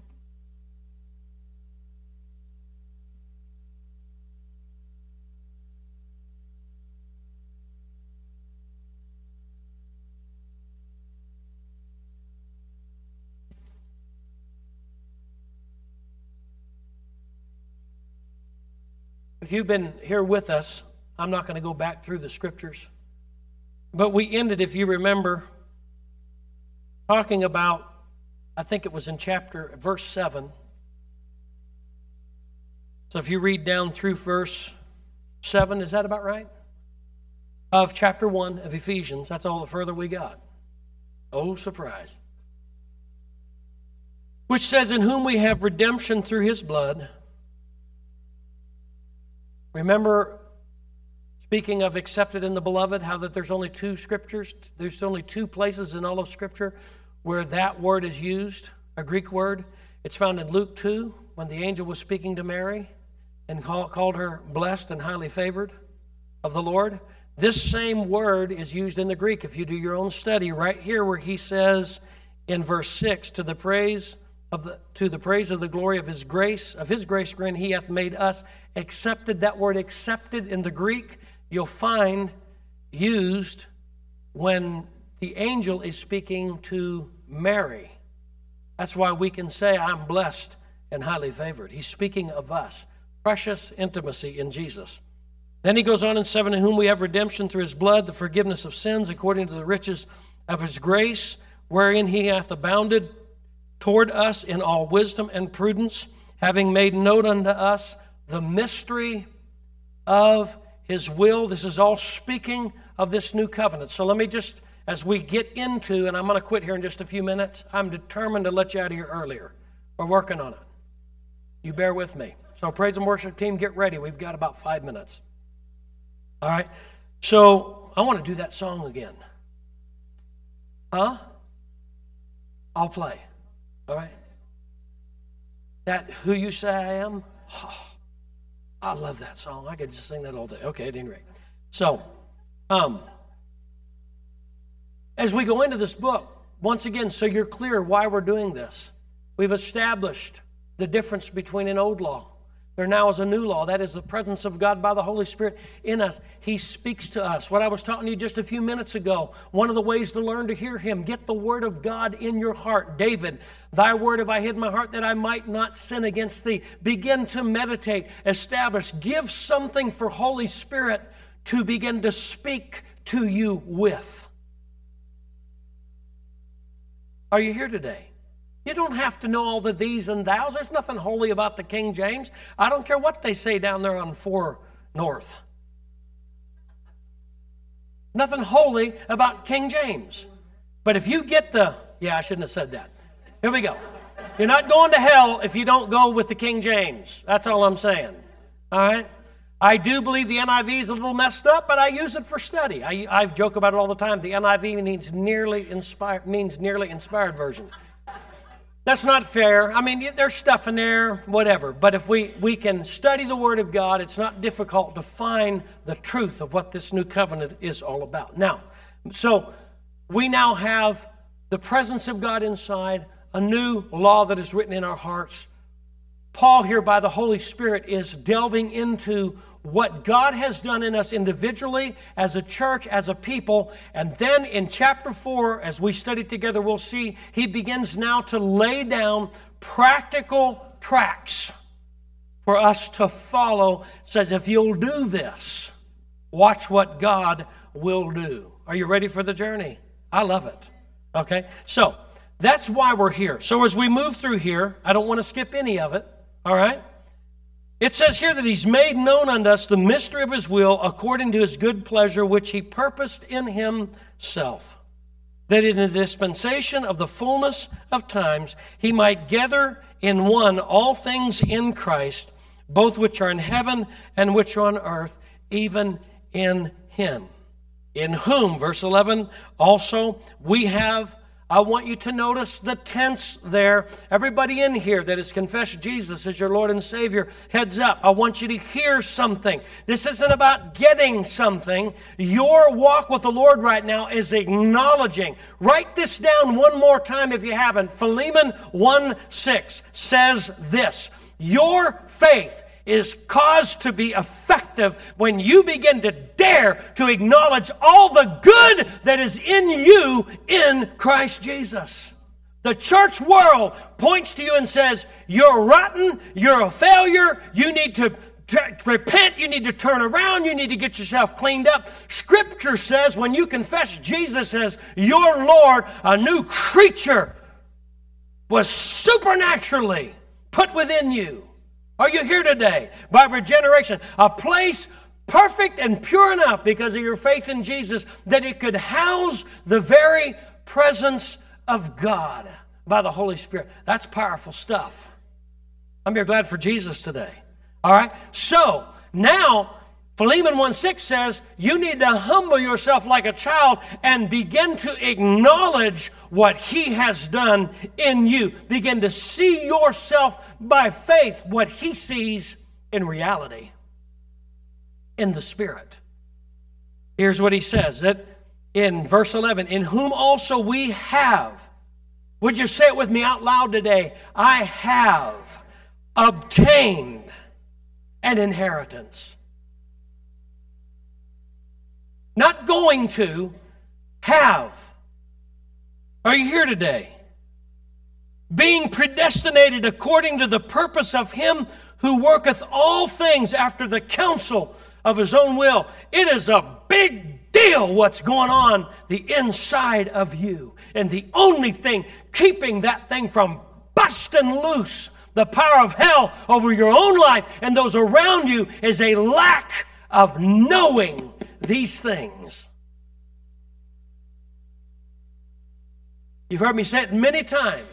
If you've been here with us, I'm not going to go back through the scriptures. But we ended, if you remember, talking about, I think it was in chapter, verse seven. So if you read down through verse seven, is that about right? Of chapter one of Ephesians, that's all the further we got. Oh, surprise. Which says, in whom we have redemption through His blood. Remember, speaking of accepted in the beloved, how that there's only two scriptures, there's only two places in all of Scripture where that word is used, a Greek word. It's found in Luke two, when the angel was speaking to Mary and call, called her blessed and highly favored of the Lord. This same word is used in the Greek, if you do your own study, right here where he says in verse six, to the praise of the to the praise of the glory of His grace, of His grace wherein He hath made us accepted. That word accepted in the Greek you'll find used when the angel is speaking to Mary. That's why we can say, I'm blessed and highly favored. He's speaking of us. Precious intimacy in Jesus. Then he goes on in seven, in whom we have redemption through His blood, the forgiveness of sins, according to the riches of His grace, wherein He hath abounded toward us in all wisdom and prudence, having made known unto us the mystery of His will. This is all speaking of this new covenant. So let me just, as we get into, and I'm going to quit here in just a few minutes, I'm determined to let you out of here earlier. We're working on it. You bear with me. So praise and worship team, get ready. We've got about five minutes. All right. So I want to do that song again. Huh? I'll play. All right. That Who You Say I Am? Oh, I love that song. I could just sing that all day. Okay, at any rate. So, um, as we go into this book, once again, so you're clear why we're doing this, we've established the difference between an old law. There now is a new law. That is the presence of God by the Holy Spirit in us. He speaks to us. What I was talking to you just a few minutes ago, one of the ways to learn to hear Him, get the Word of God in your heart. David, thy word have I hid in my heart that I might not sin against thee. Begin to meditate, establish, give something for Holy Spirit to begin to speak to you with. Are you here today? You don't have to know all the these and thous. There's nothing holy about the King James. I don't care what they say down there on four North. Nothing holy about King James. But if you get the, yeah, I shouldn't have said that. Here we go. You're not going to hell if you don't go with the King James. That's all I'm saying. All right? I do believe the N I V is a little messed up, but I use it for study. I, I joke about it all the time. The N I V means nearly inspired, means nearly inspired version. That's not fair. I mean, there's stuff in there, whatever. But if we, we can study the Word of God, it's not difficult to find the truth of what this new covenant is all about. Now, so we now have the presence of God inside, a new law that is written in our hearts. Paul here, by the Holy Spirit, is delving into what God has done in us individually, as a church, as a people. And then in chapter four, as we study together, we'll see he begins now to lay down practical tracks for us to follow. It says, if you'll do this, watch what God will do. Are you ready for the journey? I love it. Okay, so that's why we're here. So as we move through here, I don't want to skip any of it. All right? It says here that he's made known unto us the mystery of his will according to his good pleasure, which he purposed in himself, that in the dispensation of the fullness of times he might gather in one all things in Christ, both which are in heaven and which are on earth, even in him. In whom, verse eleven, also we have, I want you to notice the tense there. Everybody in here that has confessed Jesus as your Lord and Savior, heads up. I want you to hear something. This isn't about getting something. Your walk with the Lord right now is acknowledging. Write this down one more time if you haven't. Philemon one six says this: your faith is caused to be effective when you begin to dare to acknowledge all the good that is in you in Christ Jesus. The church world points to you and says, you're rotten, you're a failure, you need to t- repent, you need to turn around, you need to get yourself cleaned up. Scripture says when you confess Jesus as your Lord, a new creature was supernaturally put within you. Are you here today? By regeneration, a place perfect and pure enough because of your faith in Jesus that it could house the very presence of God by the Holy Spirit. That's powerful stuff. I'm here glad for Jesus today. All right? So, now, Philemon one six says, you need to humble yourself like a child and begin to acknowledge what he has done in you. Begin to see yourself by faith, what he sees in reality, in the Spirit. Here's what he says, that in verse eleven, in whom also we have, would you say it with me out loud today? I have obtained an inheritance. Not going to, have. Are you here today? Being predestinated according to the purpose of him who worketh all things after the counsel of his own will. It is a big deal what's going on the inside of you. And the only thing keeping that thing from busting loose the power of hell over your own life and those around you is a lack of knowing these things. You've heard me say it many times.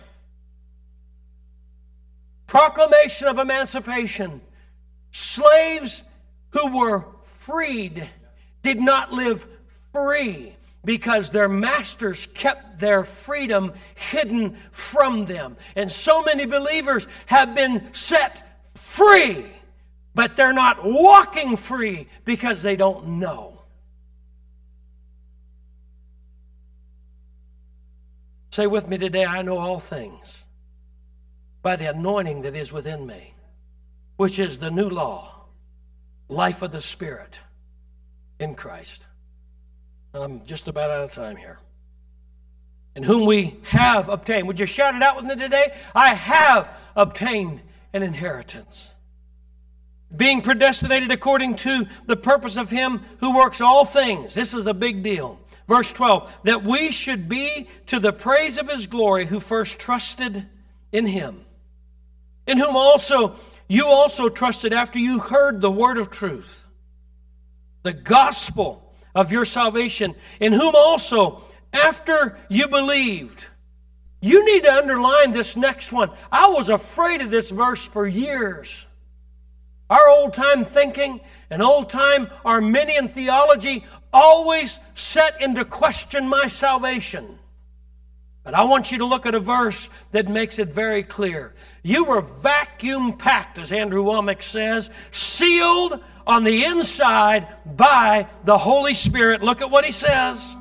Proclamation of emancipation. Slaves who were freed did not live free because their masters kept their freedom hidden from them. And so many believers have been set free, but they're not walking free because they don't know. Say with me today, I know all things by the anointing that is within me, which is the new law, life of the Spirit in Christ. I'm just about out of time here. In whom we have obtained. Would you shout it out with me today? I have obtained an inheritance. Being predestinated according to the purpose of him who works all things. This is a big deal. Verse twelve, that we should be to the praise of His glory who first trusted in Him, in whom also you also trusted after you heard the word of truth, the gospel of your salvation, in whom also after you believed. You need to underline this next one. I was afraid of this verse for years. Our old-time thinking and old-time Arminian theology always set into question my salvation. But I want you to look at a verse that makes it very clear. You were vacuum-packed, as Andrew Womack says, sealed on the inside by the Holy Spirit. Look at what he says.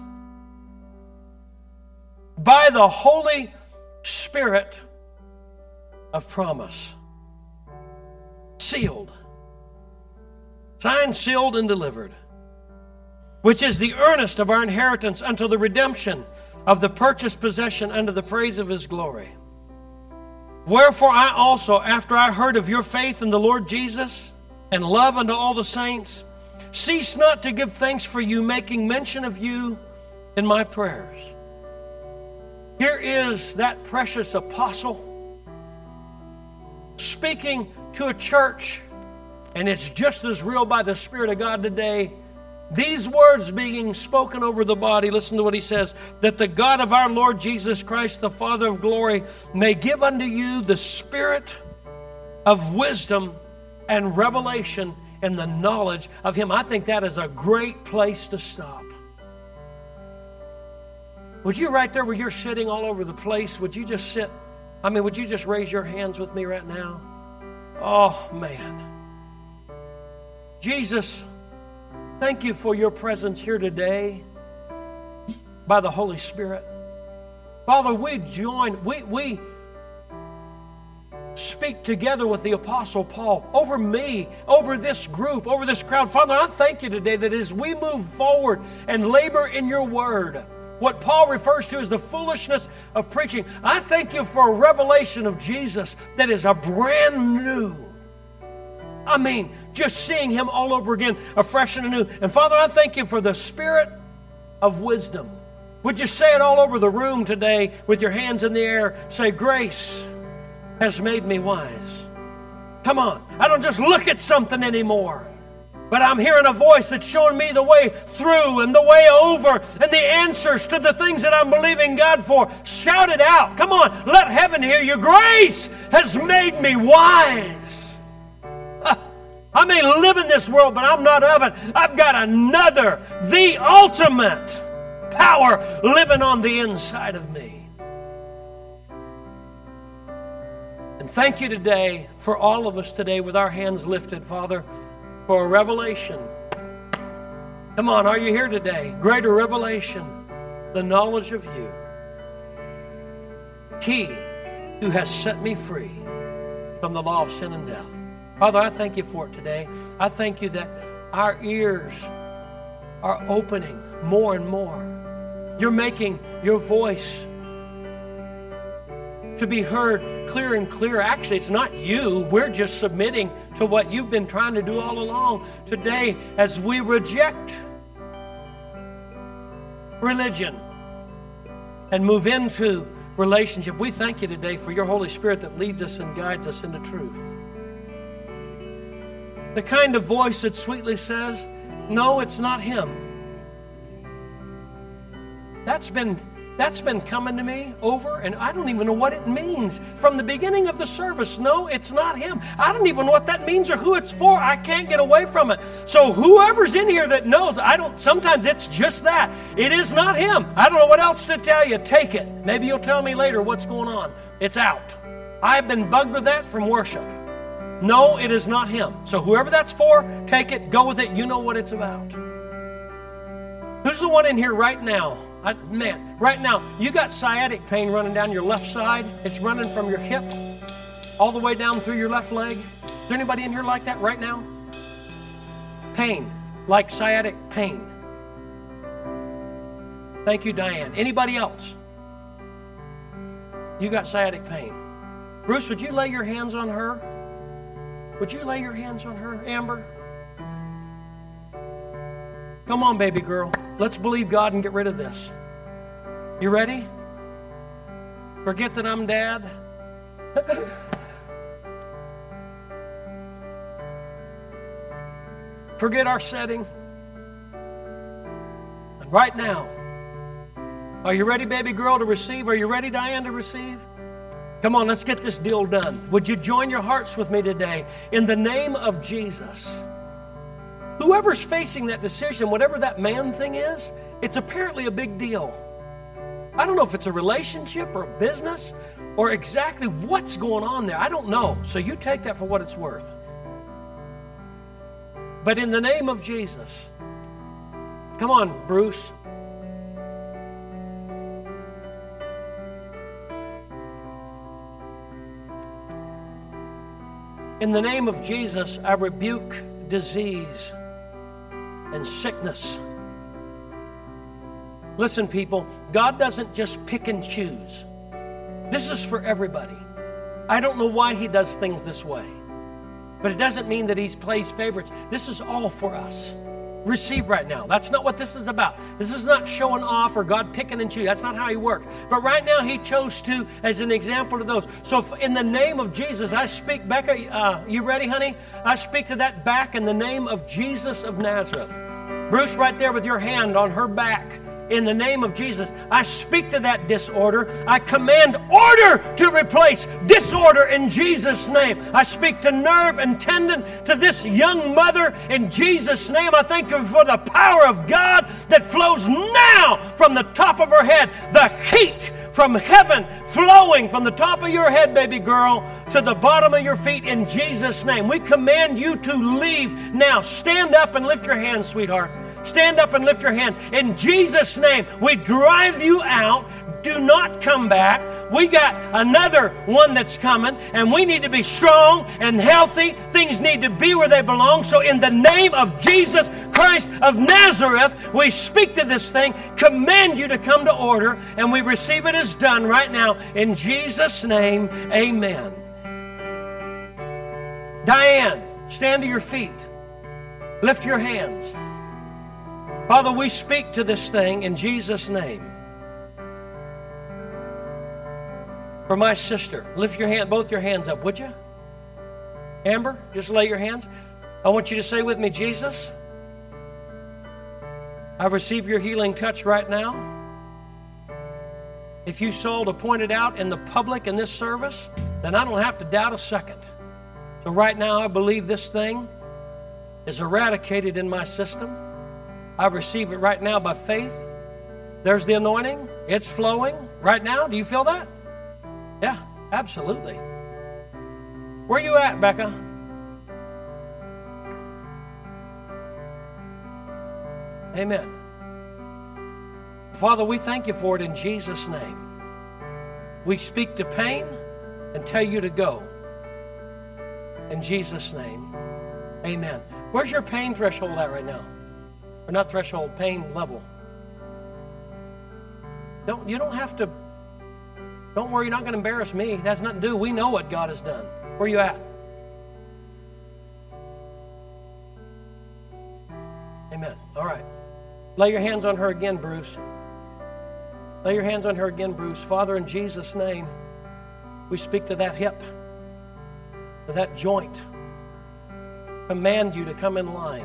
By the Holy Spirit of promise. Sealed. Signed, sealed, and delivered. Which is the earnest of our inheritance until the redemption of the purchased possession unto the praise of His glory. Wherefore I also, after I heard of your faith in the Lord Jesus and love unto all the saints, cease not to give thanks for you, making mention of you in my prayers. Here is that precious apostle speaking to a church, and it's just as real by the Spirit of God today. These words being spoken over the body, listen to what he says, that the God of our Lord Jesus Christ, the Father of glory, may give unto you the spirit of wisdom and revelation in the knowledge of Him. I think that is a great place to stop. Would you, right there where you're sitting all over the place, would you just sit? I mean, would you just raise your hands with me right now? Oh, man. Jesus, thank you for your presence here today by the Holy Spirit. Father, we join, we, we speak together with the Apostle Paul over me, over this group, over this crowd. Father, I thank you today that as we move forward and labor in your word, what Paul refers to as the foolishness of preaching, I thank you for a revelation of Jesus that is a brand new. I mean, just seeing Him all over again, afresh and anew. And Father, I thank you for the spirit of wisdom. Would you say it all over the room today with your hands in the air? Say, grace has made me wise. Come on. I don't just look at something anymore, but I'm hearing a voice that's showing me the way through and the way over and the answers to the things that I'm believing God for. Shout it out. Come on. Let heaven hear you. Grace has made me wise. I may live in this world, but I'm not of it. I've got another, the ultimate power living on the inside of me. And thank you today for all of us today with our hands lifted, Father, for a revelation. Come on, are you here today? Greater revelation, the knowledge of you. He who has set me free from the law of sin and death. Father, I thank you for it today. I thank you that our ears are opening more and more. You're making your voice to be heard clearer and clearer. Actually, it's not you. We're just submitting to what you've been trying to do all along. Today, as we reject religion and move into relationship, we thank you today for your Holy Spirit that leads us and guides us into truth. The kind of voice that sweetly says, no, it's not him. That's been, that's been coming to me over, and I don't even know what it means. From the beginning of the service, no, it's not him. I don't even know what that means or who it's for. I can't get away from it. So whoever's in here that knows, I don't, sometimes it's just that. It is not him. I don't know what else to tell you. Take it. Maybe you'll tell me later what's going on. It's out. I've been bugged with that from worship. No, it is not him. So whoever that's for, take it, go with it. You know what it's about. Who's the one in here right now? I, man, right now, you got sciatic pain running down your left side. It's running from your hip all the way down through your left leg. Is there anybody in here like that right now? Pain, like sciatic pain. Thank you, Diane. Anybody else? You got sciatic pain. Bruce, would you lay your hands on her? Would you lay your hands on her, Amber? Come Come on, baby girl. Let's believe God and get rid of this. You ready? Forget that I'm dad. Forget our setting. And right now, are you ready, baby girl, to receive? Are you ready, Diane, to receive? Come on, let's get this deal done. Would you join your hearts with me today in the name of Jesus? Whoever's facing that decision, whatever that man thing is, it's apparently a big deal. I don't know if it's a relationship or a business or exactly what's going on there. I don't know. So you take that for what it's worth. But in the name of Jesus, come on, Bruce. In the name of Jesus, I rebuke disease and sickness. Listen, people, God doesn't just pick and choose. This is for everybody. I don't know why He does things this way, but it doesn't mean that He plays favorites. This is all for us. Receive right now. That's not what this is about. This is not showing off or God picking and choosing. That's not how He works. But right now He chose to as an example to those. So in the name of Jesus, I speak, Becca, uh, you ready, honey? I speak to that back in the name of Jesus of Nazareth. Bruce, right there with your hand on her back. In the name of Jesus, I speak to that disorder. I command order to replace disorder in Jesus' name. I speak to nerve and tendon to this young mother in Jesus' name. I thank you for the power of God that flows now from the top of her head. The heat from heaven flowing from the top of your head, baby girl, to the bottom of your feet in Jesus' name. We command you to leave now. Stand up and lift your hands, sweetheart. Stand up and lift your hand. In Jesus' name, we drive you out. Do not come back. We got another one that's coming, and we need to be strong and healthy. Things need to be where they belong. So in the name of Jesus Christ of Nazareth, we speak to this thing, command you to come to order, and we receive it as done right now. In Jesus' name, amen. Diane, stand to your feet. Lift your hands. Father, we speak to this thing in Jesus' name. For my sister, lift your hand, both your hands up, would you? Amber, just lay your hands. I want you to say with me, Jesus, I receive your healing touch right now. If you saw to point it out in the public in this service, then I don't have to doubt a second. So right now, I believe this thing is eradicated in my system. I receive it right now by faith. There's the anointing. It's flowing right now. Do you feel that? Yeah, absolutely. Where are you at, Becca? Amen. Father, we thank you for it in Jesus' name. We speak to pain and tell you to go. In Jesus' name, amen. Where's your pain threshold at right now? Or not threshold, pain level. Don't, you don't have to, don't worry, you're not going to embarrass me. It has nothing to do. We know what God has done. Where are you at? Amen. All right. Lay your hands on her again, Bruce. Lay your hands on her again, Bruce. Father, in Jesus' name, we speak to that hip, to that joint. Command you to come in line.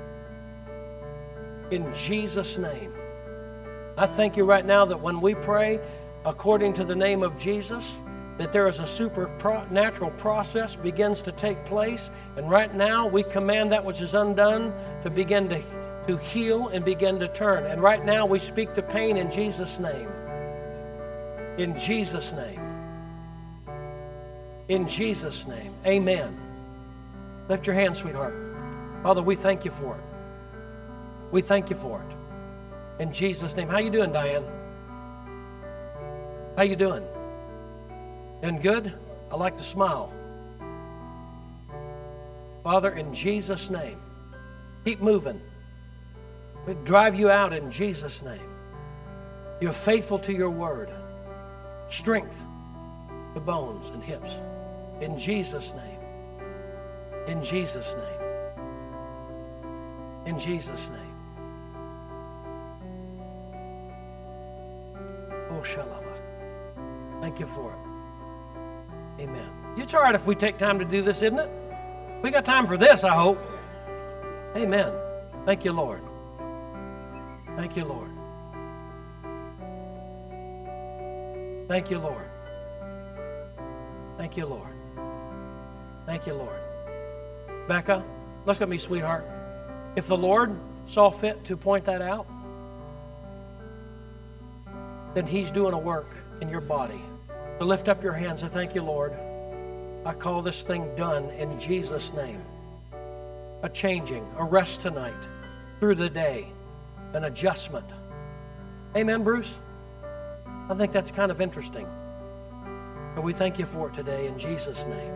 In Jesus' name. I thank you right now that when we pray according to the name of Jesus, that there is a supernatural process begins to take place. And right now we command that which is undone to begin to, to heal and begin to turn. And right now we speak to pain in Jesus' name. In Jesus' name. In Jesus' name. Amen. Lift your hand, sweetheart. Father, we thank you for it. We thank you for it. In Jesus' name. How you doing, Diane? How you doing? Doing good? I like to smile. Father, in Jesus' name, keep moving. We drive you out in Jesus' name. You're faithful to your word. Strength to bones and hips. In Jesus' name. In Jesus' name. In Jesus' name. Thank you for it. Amen. It's all right if we take time to do this, isn't it? We got time for this, I hope. Amen. Thank you, Lord. Thank you, Lord. Thank you, Lord. Thank you, Lord. Thank you, Lord. Becca, look at me, sweetheart. If the Lord saw fit to point that out, then He's doing a work in your body. So lift up your hands and thank you, Lord. I call this thing done in Jesus' name. A changing, a rest tonight, through the day, an adjustment. Amen, Bruce? I think that's kind of interesting. But we thank you for it today in Jesus' name.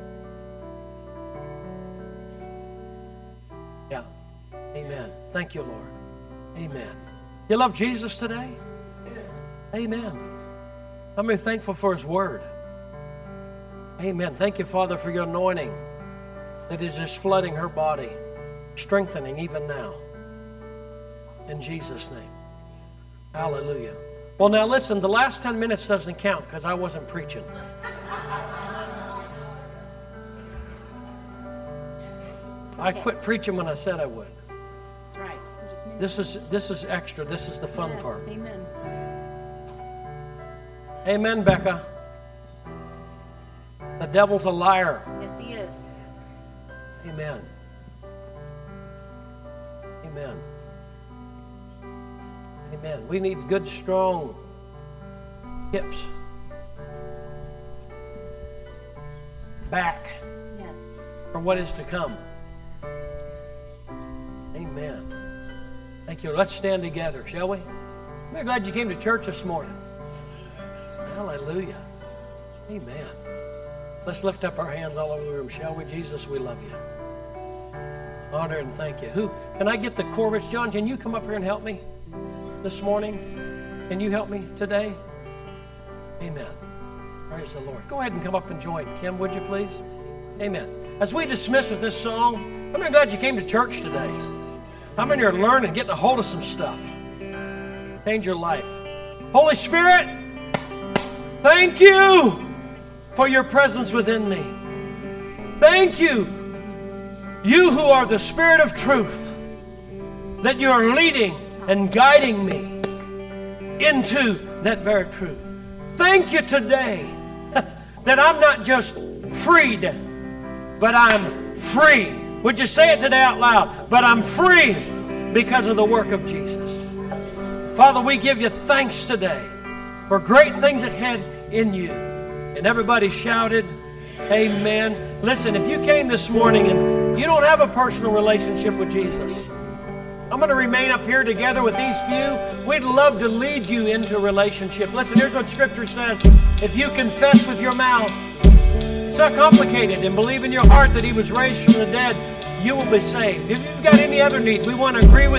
Yeah. Amen. Thank you, Lord. Amen. You love Jesus today? Yes. Amen. How many are thankful for His Word? Amen. Thank you, Father, for your anointing that is just flooding her body, strengthening even now. In Jesus' name. Hallelujah. Well, now listen, the last ten minutes doesn't count because I wasn't preaching. Okay. I quit preaching when I said I would. That's right. Just this is this is extra. This is the fun yes, part. Amen. Amen, Becca. The devil's a liar. Yes, he is. Amen. Amen. Amen. We need good, strong hips. Back. Yes. For what is to come. Amen. Thank you. Let's stand together, shall we? I'm glad you came to church this morning. Hallelujah. Amen. Let's lift up our hands all over the room, shall we? Jesus, we love you. Honor and thank you. Who? Can I get the Corbett's? John, can you come up here and help me this morning? Can you help me today? Amen. Praise the Lord. Go ahead and come up and join. Kim, would you please? Amen. As we dismiss with this song, I'm glad you came to church today. How many are learning, getting a hold of some stuff? Change your life. Holy Spirit, thank you for your presence within me. Thank you, you who are the Spirit of truth, that you are leading and guiding me into that very truth. Thank you today that I'm not just freed, but I'm free. Would you say it today out loud? But I'm free because of the work of Jesus. Father, we give you thanks today for great things ahead in you. And everybody shouted, amen. Listen, if you came this morning and you don't have a personal relationship with Jesus, I'm going to remain up here together with these few. We'd love to lead you into a relationship. Listen, here's what Scripture says. If you confess with your mouth, it's not complicated, and believe in your heart that He was raised from the dead, you will be saved. If you've got any other need, we want to agree with